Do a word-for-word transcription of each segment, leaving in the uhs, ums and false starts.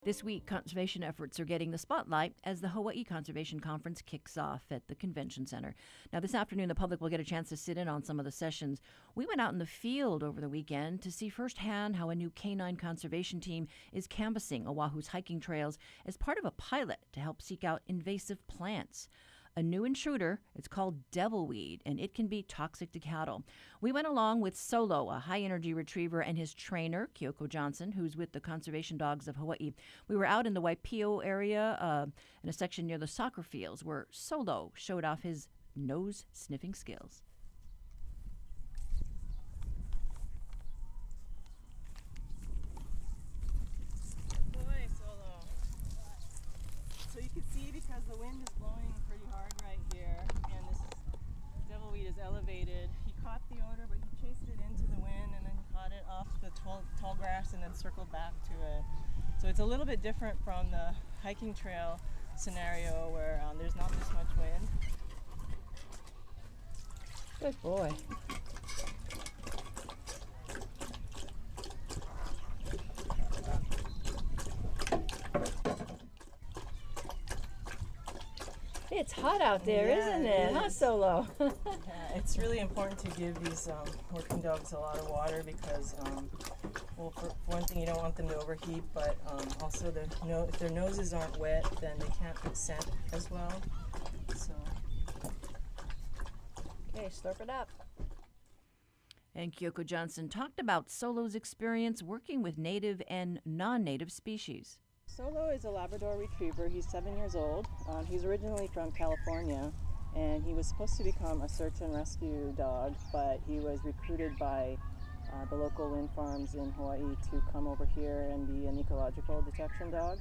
This week, conservation efforts are getting the spotlight as the Hawaii Conservation Conference kicks off at the Convention Center. Now, this afternoon, the public will get a chance to sit in on some of the sessions. We went out in the field over the weekend to see firsthand how a new canine conservation team is canvassing Oahu's hiking trails as part of a pilot to help seek out invasive plants. A new intruder, it's called devilweed, and it can be toxic to cattle. We went along with Solo, a high-energy retriever, and his trainer, Kyoko Johnson, who's with the Conservation Dogs of Hawaii. We were out in the Waipio area uh, in a section near the soccer fields where Solo showed off his nose-sniffing skills. Boy, Solo. So you can see because the wind is blowing pretty hard right here, and this devilweed is elevated. He caught the odor, but he chased it into the wind and then caught it off the tall, tall grass and then circled back to it. So it's a little bit different from the hiking trail scenario where um, there's not this much wind. Good boy. It's hot out there, Yeah, isn't it it? Huh, is. Solo? Yeah, it's really important to give these um, working dogs a lot of water because, um, well, for, for one thing, you don't want them to overheat, but um, also the no- if their noses aren't wet, then they can't scent as well. So. Okay, slurp it up. And Kyoko Johnson talked about Solo's experience working with native and non-native species. Solo is a Labrador Retriever. He's seven years old. Um, he's originally from California, and he was supposed to become a search and rescue dog, but he was recruited by uh, the local wind farms in Hawaii to come over here and be an ecological detection dog.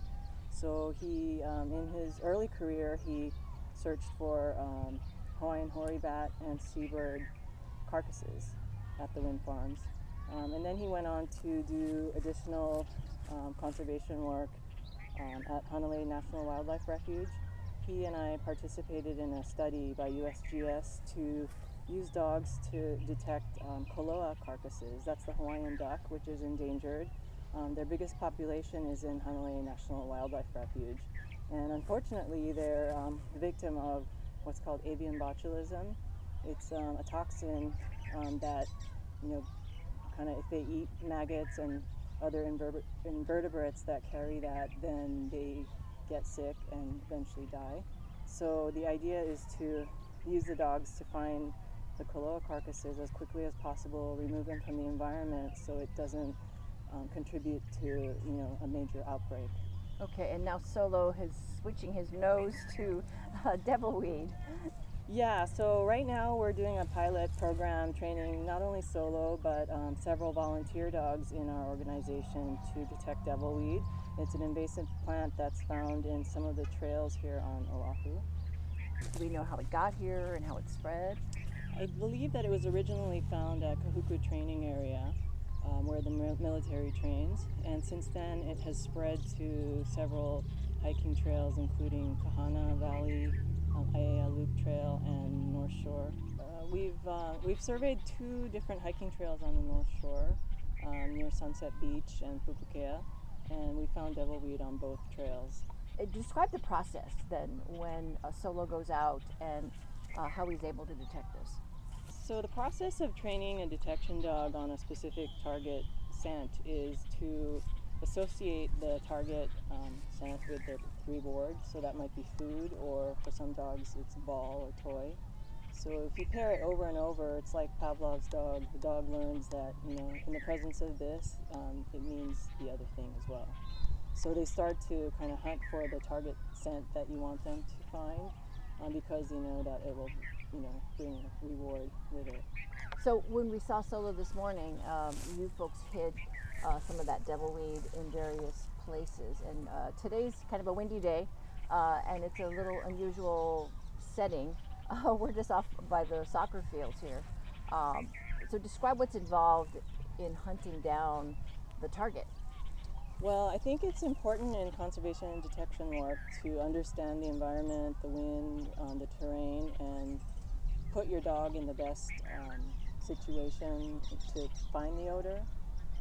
So he, um, in his early career, he searched for um, Hawaiian hoary bat and seabird carcasses at the wind farms. Um, and then he went on to do additional um, conservation work Um, at Hanalei National Wildlife Refuge. He and I participated in a study by U S G S to use dogs to detect um, koloa carcasses. That's the Hawaiian duck, which is endangered. Um, their biggest population is in Hanalei National Wildlife Refuge. And unfortunately, they're um, the victim of what's called avian botulism. It's um, a toxin um, that, you know, kind of if they eat maggots and other inver- invertebrates that carry that, then they get sick and eventually die. So the idea is to use the dogs to find the koloa carcasses as quickly as possible, remove them from the environment so it doesn't um, contribute to, you know, a major outbreak. Okay, and now Solo is switching his nose to uh, devilweed. Yeah, so right now we're doing a pilot program training not only Solo but um, several volunteer dogs in our organization to detect devilweed. It's an invasive plant that's found in some of the trails here on Oahu. Do we know how it got here and how it spread? I believe that it was originally found at Kahuku Training Area, um, where the mil- military trains, and since then it has spread to several hiking trails including Kahana Valley, Um, Aiea Loop Trail, and North Shore. Uh, we've uh, we've surveyed two different hiking trails on the North Shore, um, near Sunset Beach and Pupukea, and we found devilweed on both trails. Uh, Describe the process then when a Solo goes out and uh, how he's able to detect this. So the process of training a detection dog on a specific target scent is to associate the target um, scent with the reward. So that might be food, or for some dogs it's ball or toy. So if you pair it over and over, it's like Pavlov's dog. The dog learns that, you know, in the presence of this, um, it means the other thing as well. So they start to kind of hunt for the target scent that you want them to find, um, because you know that it will, you know, bring a reward with it. So when we saw Solo this morning, um, you folks hid uh, some of that devilweed in various places. And uh, today's kind of a windy day, uh, and it's a little unusual setting. Uh, we're just off by the soccer fields here. Um, so describe what's involved in hunting down the target. Well, I think it's important in conservation and detection work to understand the environment, the wind, um, the terrain, and put your dog in the best um, situation to find the odor.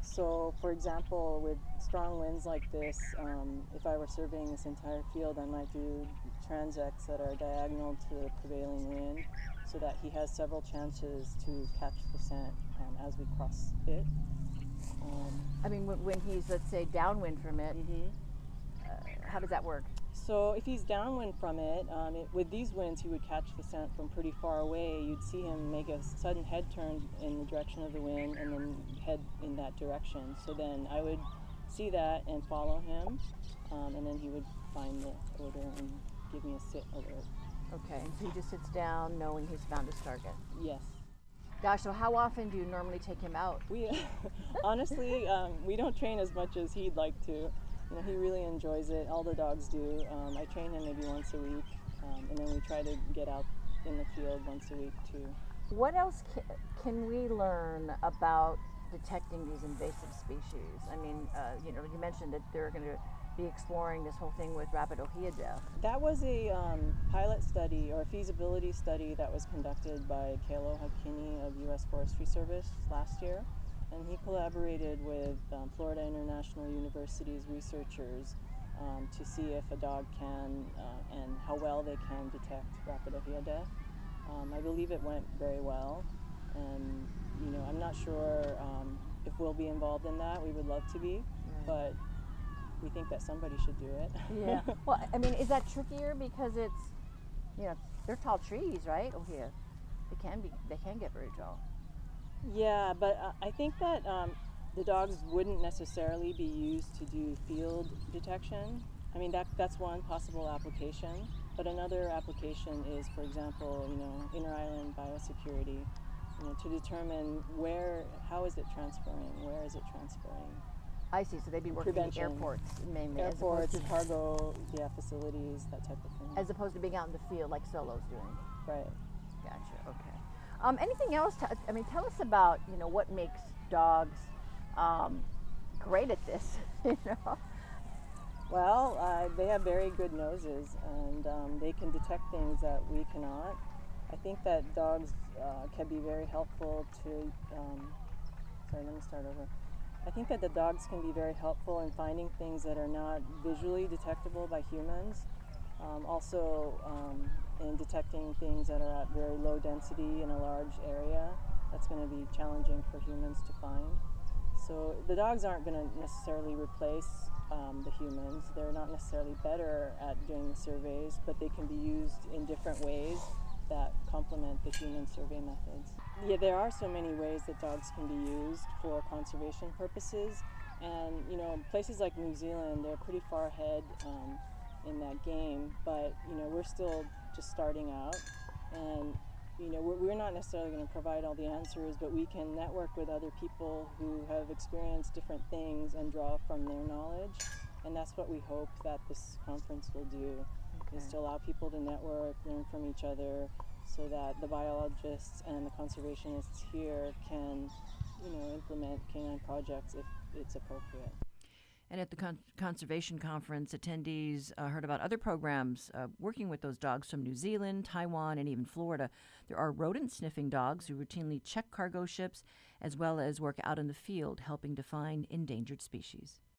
So, for example, with strong winds like this, um, if I were surveying this entire field, I might do transects that are diagonal to the prevailing wind so that he has several chances to catch the scent um, as we cross it. Um, I mean, when, when he's, let's say, downwind from it, mhm. uh, how does that work? So if he's downwind from it, um, it, with these winds, he would catch the scent from pretty far away. You'd see him make a sudden head turn in the direction of the wind and then head in that direction. So then I would see that and follow him, um, and then he would find the odor and give me a sit alert. Okay, and so he just sits down knowing he's found his target. Yes. Gosh, so how often do you normally take him out? We honestly, um, we don't train as much as he'd like to. You know, he really enjoys it. All the dogs do. Um, I train him maybe once a week, um, and then we try to get out in the field once a week too. What else ca- can we learn about detecting these invasive species? I mean, uh, you know, you mentioned that they're going to be exploring this whole thing with rapid ohia death. That was a um, pilot study or a feasibility study that was conducted by Kalo Hakini of U S Forestry Service last year. And he collaborated with um, Florida International University's researchers um, to see if a dog can uh, and how well they can detect rapid ohia death. Um, I believe it went very well, and you know, I'm not sure um, if we'll be involved in that. We would love to be, Right. but we think that somebody should do it. Yeah. Well, I mean, is that trickier because it's, you know, they're tall trees, right? Ohia, they can be, they can get very tall. Yeah, but uh, I think that um, the dogs wouldn't necessarily be used to do field detection. I mean, that that's one possible application. But another application is, for example, you know, inter-island biosecurity. You know, to determine where, how is it transferring, where is it transferring? I see. So they'd be working Prevention. in airports mainly, Airports, as opposed cargo, yeah, facilities, that type of thing. to, as opposed to being out in the field like Solo's doing. Right. Gotcha. Okay. Um, anything else? To, I mean, tell us about, you know, what makes dogs um, great at this. You know. Well, uh, they have very good noses, and um, they can detect things that we cannot. I think that dogs uh, can be very helpful to, um, sorry, let me start over. I think that the dogs can be very helpful in finding things that are not visually detectable by humans. Um, also um, in detecting things that are at very low density in a large area. That's going to be challenging for humans to find. So the dogs aren't going to necessarily replace um, the humans. They're not necessarily better at doing the surveys, but they can be used in different ways that complement the human survey methods. Yeah, there are so many ways that dogs can be used for conservation purposes, and you know, places like New Zealand, they're pretty far ahead um, in that game, but you know, we're still just starting out, and you know, we're, we're not necessarily going to provide all the answers, but we can network with other people who have experienced different things and draw from their knowledge, and that's what we hope that this conference will do. Okay. Is to allow people to network, learn from each other, so that the biologists and the conservationists here can, you know, implement canine projects if it's appropriate. And at the con- conservation conference, attendees uh, heard about other programs uh, working with those dogs from New Zealand, Taiwan, and even Florida. There are rodent sniffing dogs who routinely check cargo ships, as well as work out in the field, helping to find endangered species.